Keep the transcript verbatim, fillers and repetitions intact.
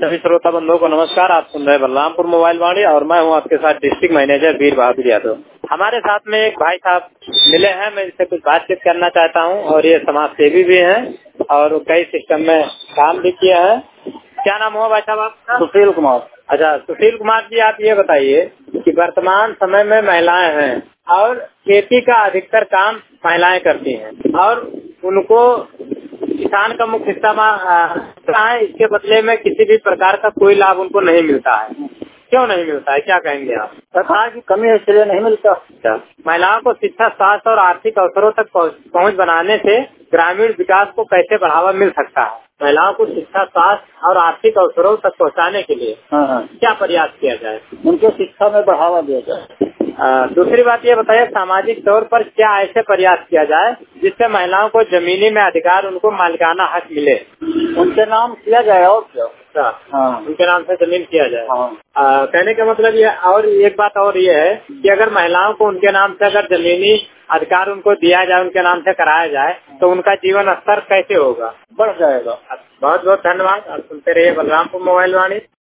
सभी श्रोता बंधुओं को नमस्कार। आप सुन रहे बलरामपुर मोबाइल वाणी और मैं हूं आपके साथ डिस्ट्रिक्ट मैनेजर वीर बहादुर यादव। हमारे साथ में एक भाई साहब मिले हैं, मैं इनसे कुछ बातचीत करना चाहता हूं और ये समाज सेवी भी हैं और कई सिस्टम में काम भी किए हैं। क्या नाम हुआ भाई साहब आपका? सुशील कुमार। अच्छा सुशील कुमार जी, आप ये बताइए कि वर्तमान समय में महिलाएं हैं और खेती का अधिकतर काम महिलाएं करती हैं और उनको किसान का मुख्य हिस्सा है, इसके बदले में किसी भी प्रकार का कोई लाभ उनको नहीं मिलता है। क्यों नहीं मिलता है, क्या कहेंगे आप? सरकार की कमी है इसलिए नहीं मिलता। महिलाओं को शिक्षा, स्वास्थ्य और आर्थिक अवसरों तक पहुंच बनाने से ग्रामीण विकास को कैसे बढ़ावा मिल सकता है? महिलाओं को शिक्षा, स्वास्थ्य और आर्थिक अवसरों तक पहुंचाने के लिए हाँ हाँ। क्या प्रयास किया जाए? उनको शिक्षा में बढ़ावा दिया जाए। आ, दूसरी बात ये बताइए, सामाजिक तौर पर क्या ऐसे प्रयास किया जाए जिससे महिलाओं को जमीनी में अधिकार, उनको मालिकाना हक मिले? उनके नाम किया जाए और क्या? हाँ, उनके नाम से जमीन किया जाए। हाँ। आ, कहने का मतलब ये, और एक बात और ये है कि अगर महिलाओं को उनके नाम से अगर जमीनी अधिकार उनको दिया जाए, उनके नाम से कराया जाए, तो उनका जीवन स्तर कैसे होगा? बढ़ जाएगा। बहुत बहुत धन्यवाद। आप सुनते रहिए बलरामपुर मोबाइल वाणी।